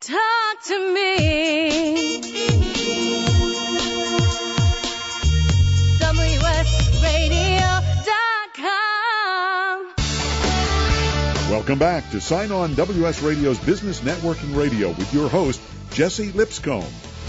talk to me. WSRadio.com. Welcome back to Sign On WS Radio's Business Networking Radio with your host, Jesse Lipscomb.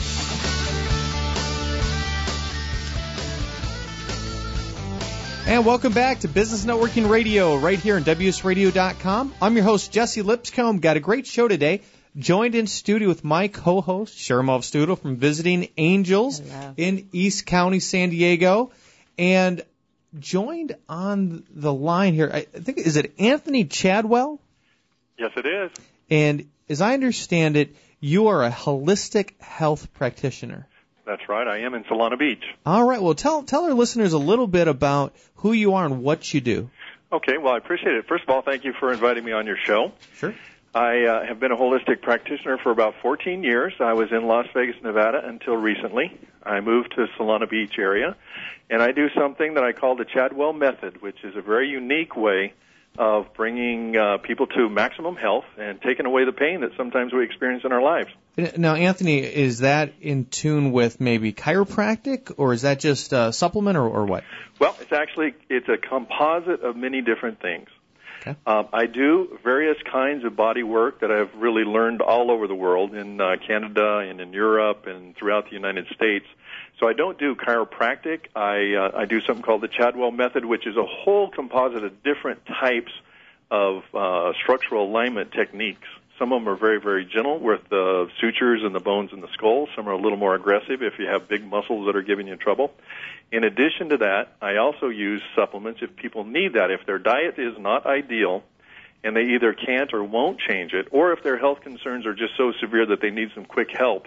And welcome back to Business Networking Radio right here on WSRadio.com. I'm your host, Jesse Lipscomb. Got a great show today. Joined in studio with my co-host, Shermov Studel from Visiting Angels in East County, San Diego. And joined on the line here, I think, is it Anthony Chadwell? Yes, it is. And as I understand it, you are a holistic health practitioner. That's right. I am in Solana Beach. All right. Well, tell our listeners a little bit about who you are and what you do. Okay. Well, I appreciate it. First of all, thank you for inviting me on your show. Sure. I have been a holistic practitioner for about 14 years. I was in Las Vegas, Nevada until recently. I moved to Solana Beach area, and I do something that I call the Chadwell Method, which is a very unique way of bringing people to maximum health and taking away the pain that sometimes we experience in our lives. Now, Anthony, is that in tune with maybe chiropractic, or is that just a supplement, or what? Well, it's a composite of many different things. Okay. I do various kinds of body work that I've really learned all over the world, in Canada and in Europe and throughout the United States. So I don't do chiropractic. I do something called the Chadwell Method, which is a whole composite of different types of structural alignment techniques. Some of them are very, very gentle with the sutures and the bones in the skull. Some are a little more aggressive if you have big muscles that are giving you trouble. In addition to that, I also use supplements if people need that. If their diet is not ideal and they either can't or won't change it, or if their health concerns are just so severe that they need some quick help,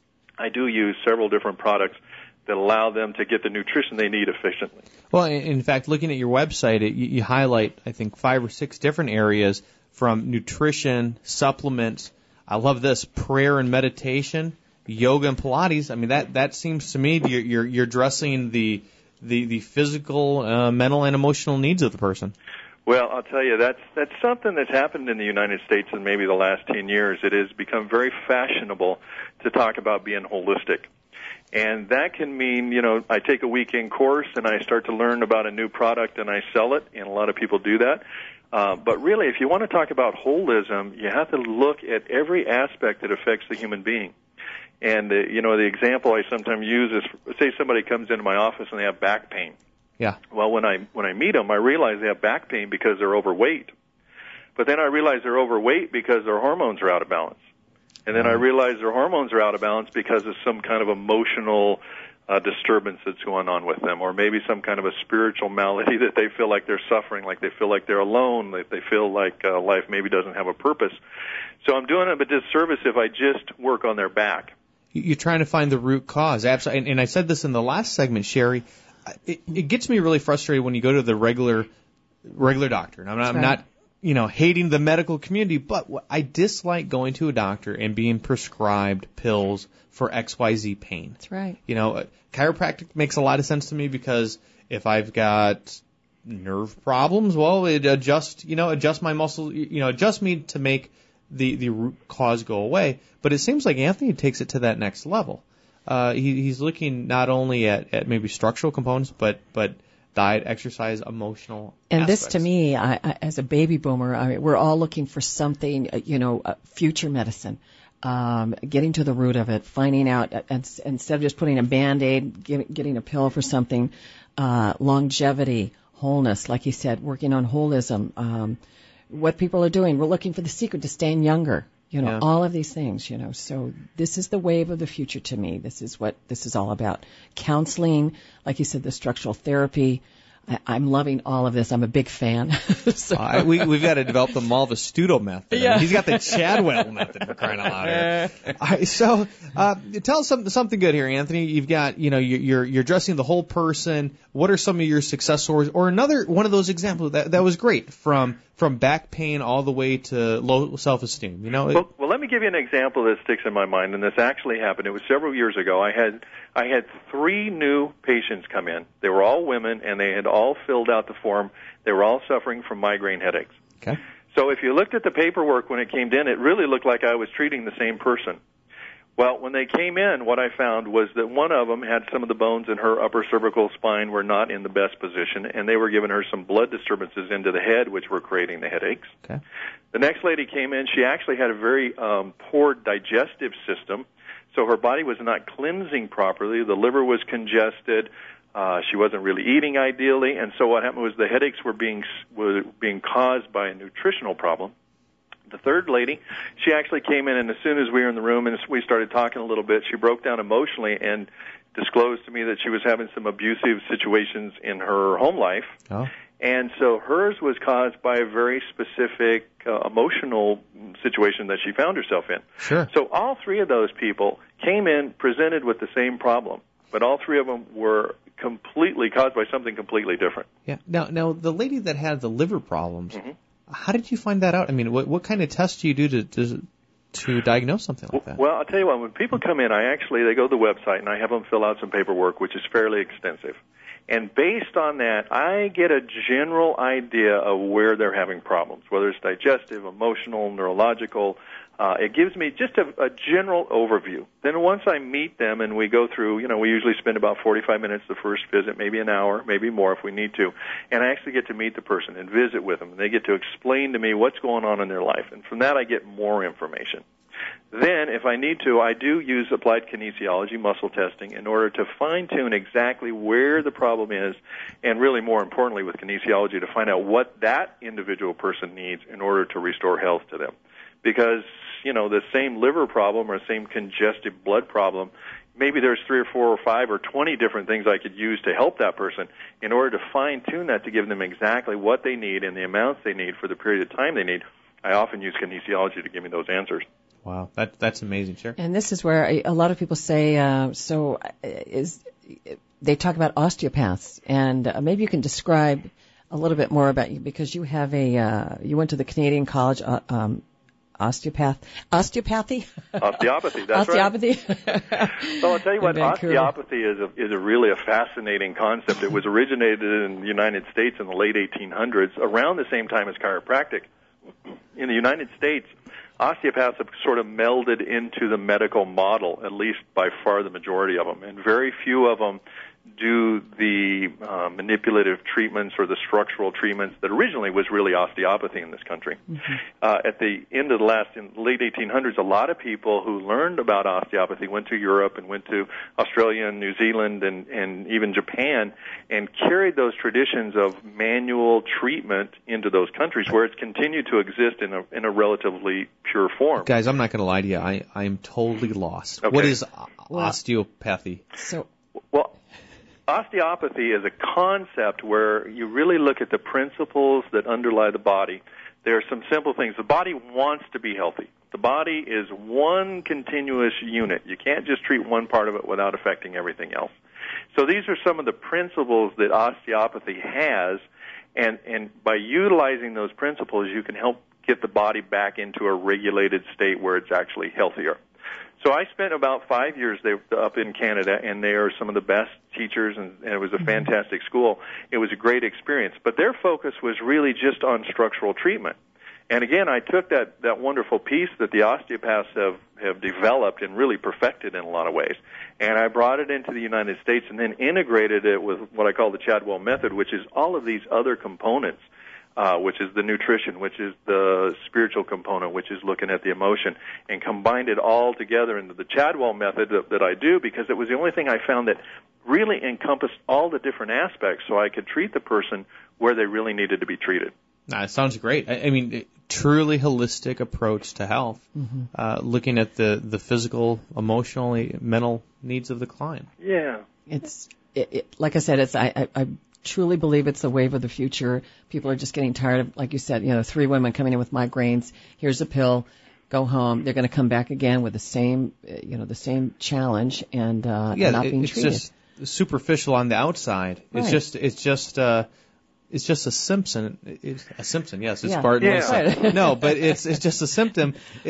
I do use several different products that allow them to get the nutrition they need efficiently. Well, in fact, looking at your website, you highlight, I think, 5 or 6 different areas, from nutrition, supplements, I love this, prayer and meditation, yoga and Pilates. I mean, that seems to me you're addressing the physical, mental, and emotional needs of the person. Well, I'll tell you, that's something that's happened in the United States in maybe the last 10 years. It has become very fashionable to talk about being holistic. And that can mean, I take a weekend course and I start to learn about a new product and I sell it, and a lot of people do that. But really, if you want to talk about holism, you have to look at every aspect that affects the human being. And, the example I sometimes use is, say somebody comes into my office and they have back pain. Yeah. Well, when I meet them, I realize they have back pain because they're overweight. But then I realize they're overweight because their hormones are out of balance. And then I realize their hormones are out of balance because of some kind of emotional disturbance that's going on with them, or maybe some kind of a spiritual malady that they feel like they're suffering, like they feel like they're alone, like they feel like life maybe doesn't have a purpose. So I'm doing them a disservice if I just work on their back. You're trying to find the root cause. Absolutely. And I said this in the last segment, Sherry. It gets me really frustrated when you go to the regular doctor. And I'm not hating the medical community, but I dislike going to a doctor and being prescribed pills for XYZ pain. That's right. Chiropractic makes a lot of sense to me because if I've got nerve problems, well, it adjusts my muscle, adjust me to make the root cause go away. But it seems like Anthony takes it to that next level. He's looking not only at maybe structural components, but diet, exercise, emotional and aspects. This, to me, I, as a baby boomer, we're all looking for something, future medicine, getting to the root of it, finding out, instead of just putting a Band-Aid, getting a pill for something, longevity, wholeness, like you said, working on holism, what people are doing. We're looking for the secret to staying younger. All of these things, So this is the wave of the future to me. This is what this is all about. Counseling, like you said, the structural therapy. I'm loving all of this. I'm a big fan. We've got to develop the Malva Studo method. Yeah. He's got the Chadwell method, for crying out loud here. All right, so tell us something good here, Anthony. You've got, you're addressing the whole person. What are some of your success stories? Or another one of those examples that was great, from back pain all the way to low self-esteem. Well, let me give you an example that sticks in my mind, and this actually happened. It was several years ago. I had 3 new patients come in. They were all women, and they had all filled out the form. They were all suffering from migraine headaches. Okay. So if you looked at the paperwork when it came in, it really looked like I was treating the same person. Well, when they came in, what I found was that one of them had some of the bones in her upper cervical spine were not in the best position, and they were giving her some blood disturbances into the head, which were creating the headaches. Okay. The next lady came in. She actually had a very poor digestive system, so her body was not cleansing properly. The liver was congested. She wasn't really eating ideally, and so what happened was the headaches were being caused by a nutritional problem. The third lady, she actually came in, and as soon as we were in the room and we started talking a little bit, she broke down emotionally and disclosed to me that she was having some abusive situations in her home life. Oh. And so hers was caused by a very specific emotional situation that she found herself in. Sure. So all three of those people came in presented with the same problem, but all three of them were completely caused by something completely different. Yeah. Now the lady that had the liver problems, how did you find that out? I mean, what kind of tests do you do to diagnose something like that? Well, I'll tell you what, when people come in, they go to the website and I have them fill out some paperwork, which is fairly extensive. And based on that, I get a general idea of where they're having problems, whether it's digestive, emotional, neurological. It gives me just a general overview. Then once I meet them and we go through, we usually spend about 45 minutes the first visit, maybe an hour, maybe more if we need to. And I actually get to meet the person and visit with them. And they get to explain to me what's going on in their life. And from that, I get more information. Then, if I need to, I do use applied kinesiology, muscle testing, in order to fine-tune exactly where the problem is, and really more importantly with kinesiology, to find out what that individual person needs in order to restore health to them. Because, the same liver problem or same congestive blood problem, maybe there's 3 or 4 or 5 or 20 different things I could use to help that person in order to fine-tune that to give them exactly what they need and the amounts they need for the period of time they need. I often use kinesiology to give me those answers. Wow, that's amazing, sure. And this is where a lot of people say, they talk about osteopaths, and maybe you can describe a little bit more about you, because you have you went to the Canadian College Osteopathy? Osteopathy, that's Osteopathy. Right. Well, I'll tell you what, osteopathy is a really a fascinating concept. It was originated in the United States in the late 1800s, around the same time as chiropractic. In the United States, osteopaths have sort of melded into the medical model, at least by far the majority of them, and very few of them do the manipulative treatments or the structural treatments that originally was really osteopathy in this country. At the end of in the late 1800s, a lot of people who learned about osteopathy went to Europe and went to Australia and New Zealand and even Japan and carried those traditions of manual treatment into those countries where it's continued to exist in a relatively pure form. Guys, I'm not going to lie to you. I am totally lost. Okay. What is osteopathy? Well, osteopathy is a concept where you really look at the principles that underlie the body. There are some simple things. The body wants to be healthy. The body is one continuous unit. You can't just treat one part of it without affecting everything else. So these are some of the principles that osteopathy has, and by utilizing those principles, you can help get the body back into a regulated state where it's actually healthier. So I spent about 5 years there up in Canada, and they are some of the best teachers, and it was a fantastic school. It was a great experience. But their focus was really just on structural treatment. And again, I took that wonderful piece that the osteopaths have developed and really perfected in a lot of ways, and I brought it into the United States and then integrated it with what I call the Chadwell method, which is all of these other components. Which is the nutrition, which is the spiritual component, which is looking at the emotion, and combined it all together into the Chadwell method that I do, because it was the only thing I found that really encompassed all the different aspects so I could treat the person where they really needed to be treated. It sounds great. I mean, truly holistic approach to health, looking at the physical, emotional, mental needs of the client. Yeah. It's like I said, I truly believe it's the wave of the future. People are just getting tired of, like you said, 3 women coming in with migraines. Here's a pill, go home. They're going to come back again with the same challenge and not being treated. It's just superficial on the outside. Right. It's just a symptom. A symptom, yes. It's Yeah. Bart Yeah. Wilson. No, but it's just a symptom.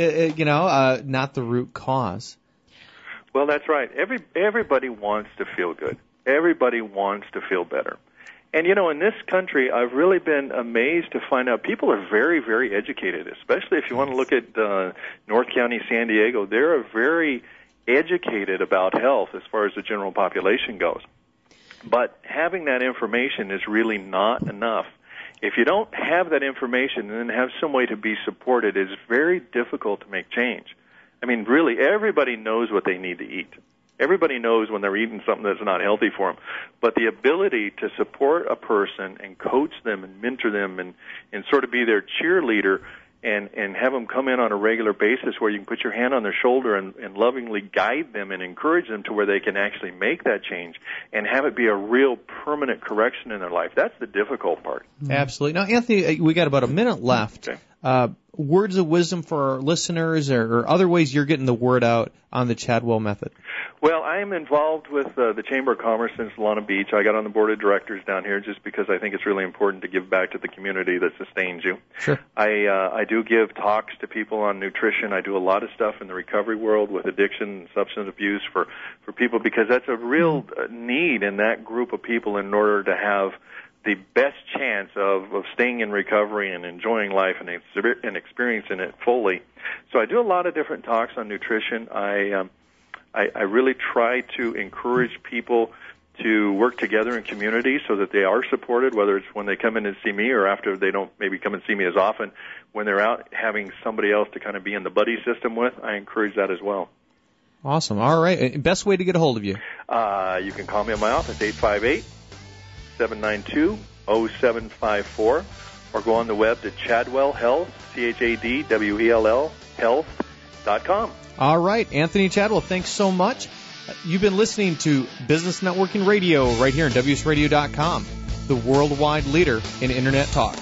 Not the root cause. Well, that's right. Everybody wants to feel good. Everybody wants to feel better. And, in this country, I've really been amazed to find out people are very, very educated, especially if you want to look at North County, San Diego. They're very educated about health as far as the general population goes. But having that information is really not enough. If you don't have that information and then have some way to be supported, it's very difficult to make change. I mean, really, everybody knows what they need to eat. Everybody knows when they're eating something that's not healthy for them. But the ability to support a person and coach them and mentor them and sort of be their cheerleader and have them come in on a regular basis where you can put your hand on their shoulder and lovingly guide them and encourage them to where they can actually make that change and have it be a real permanent correction in their life. That's the difficult part. Absolutely. Now, Anthony, we got about a minute left. Okay. Words of wisdom for our listeners or other ways you're getting the word out on the Chadwell method? Well, I am involved with the Chamber of Commerce in Solana Beach. I got on the board of directors down here just because I think it's really important to give back to the community that sustains you. Sure. I do give talks to people on nutrition. I do a lot of stuff in the recovery world with addiction and substance abuse for people because that's a real need in that group of people in order to have the best chance of staying in recovery and enjoying life and experiencing it fully. So I do a lot of different talks on nutrition. I really try to encourage people to work together in community so that they are supported, whether it's when they come in and see me or after they don't maybe come and see me as often. When they're out having somebody else to kind of be in the buddy system with, I encourage that as well. Awesome. All right. Best way to get a hold of you? You can call me in my office, 858-792-0754, or go on the web to Chadwell Health, CHADWELL Health.com. All right. Anthony Chadwell, thanks so much. You've been listening to Business Networking Radio right here on WSRadio.com, the worldwide leader in Internet talk.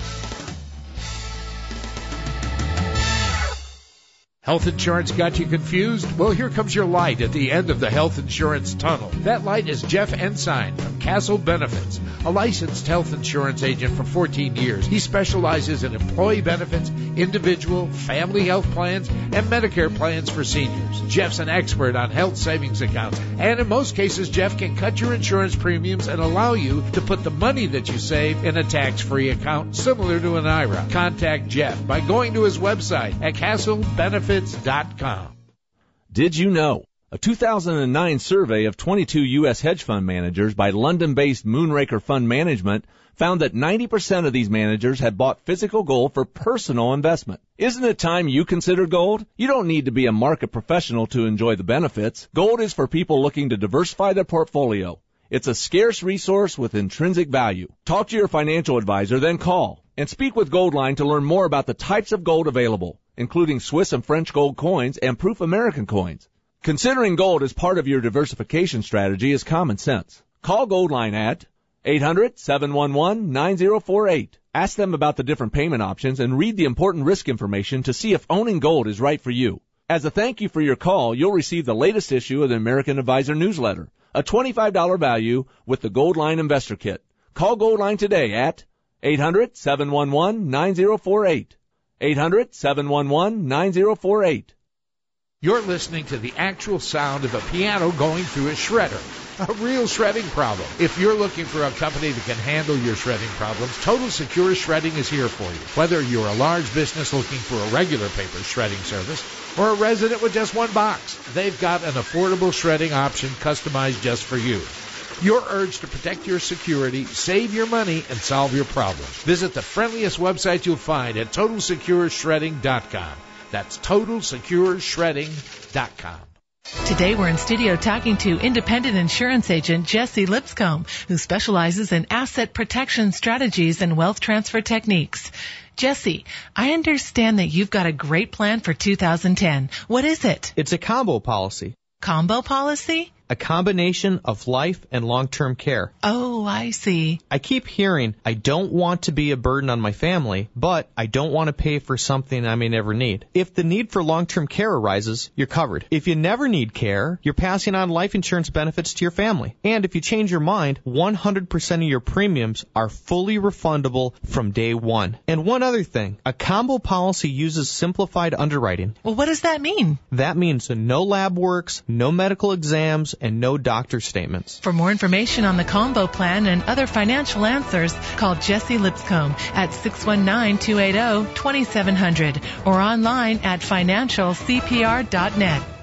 Health insurance got you confused? Well, here comes your light at the end of the health insurance tunnel. That light is Jeff Ensign from Castle Benefits, a licensed health insurance agent for 14 years. He specializes in employee benefits, individual, family health plans, and Medicare plans for seniors. Jeff's an expert on health savings accounts, and in most cases, Jeff can cut your insurance premiums and allow you to put the money that you save in a tax-free account similar to an IRA. Contact Jeff by going to his website at castlebenefits.com. Did you know? A 2009 survey of 22 U.S. hedge fund managers by London-based Moonraker Fund Management found that 90% of these managers had bought physical gold for personal investment. Isn't it time you considered gold? You don't need to be a market professional to enjoy the benefits. Gold is for people looking to diversify their portfolio. It's a scarce resource with intrinsic value. Talk to your financial advisor, then call and speak with Goldline to learn more about the types of gold available, including Swiss and French gold coins and proof American coins. Considering gold as part of your diversification strategy is common sense. Call Goldline at 800-711-9048. Ask them about the different payment options and read the important risk information to see if owning gold is right for you. As a thank you for your call, you'll receive the latest issue of the American Advisor newsletter, a $25 value with the Goldline Investor Kit. Call Goldline today at 800-711-9048. 800-711-9048. You're listening to the actual sound of a piano going through a shredder. A real shredding problem. If you're looking for a company that can handle your shredding problems, Total Secure Shredding is here for you. Whether you're a large business looking for a regular paper shredding service or a resident with just one box, they've got an affordable shredding option customized just for you. Your urge to protect your security, save your money, and solve your problems. Visit the friendliest website you'll find at TotalSecureShredding.com. That's TotalSecureShredding.com. Today we're in studio talking to independent insurance agent Jesse Lipscomb, who specializes in asset protection strategies and wealth transfer techniques. Jesse, I understand that you've got a great plan for 2010. What is it? It's a combo policy. Combo policy? A combination of life and long-term care. Oh, I see. I keep hearing, I don't want to be a burden on my family, but I don't want to pay for something I may never need. If the need for long-term care arises, you're covered. If you never need care, you're passing on life insurance benefits to your family. And if you change your mind, 100% of your premiums are fully refundable from day one. And one other thing, a combo policy uses simplified underwriting. Well, what does that mean? That means no lab works, no medical exams, and no doctor statements. For more information on the combo plan and other financial answers, call Jesse Lipscomb at 619-280-2700 or online at financialcpr.net.